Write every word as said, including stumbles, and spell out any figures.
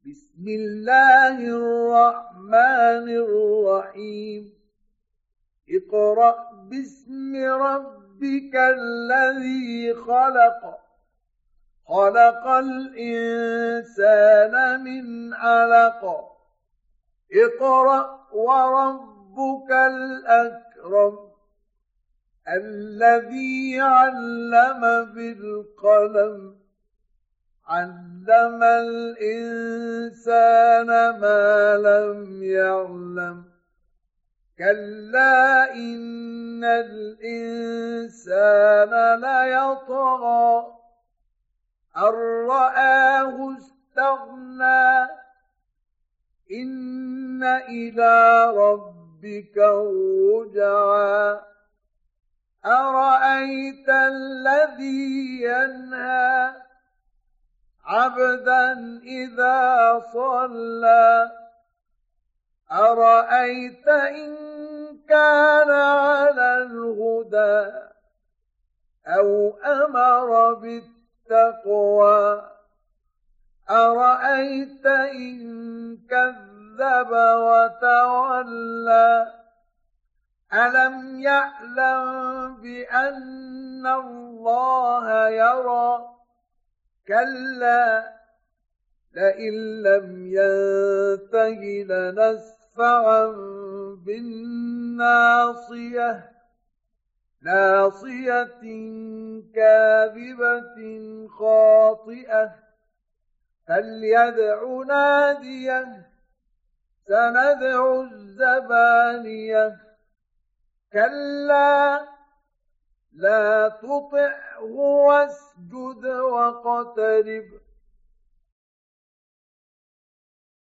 بسم الله الرحمن الرحيم اقرأ باسم ربك الذي خلق خلق الإنسان من علق اقرأ وربك الأكرم الذي علم بالقلم علم الإنسان ما لم يعلم كلا إن الإنسان ليطغى أن رآه استغنى إن إلى ربك الرجعى أرأيت الذي ينهى عبدا إذا صلى أرأيت إن كان على الهدى أو أمر بالتقوى أرأيت إن كذب وتولى ألم يعلم بأن الله يرى كلا لئن لم ينته لنسفعا بالناصية ناصية كاذبة خاطئة فليدع ناديه سندع الزبانية كلا لا تطعه واسجد واقترب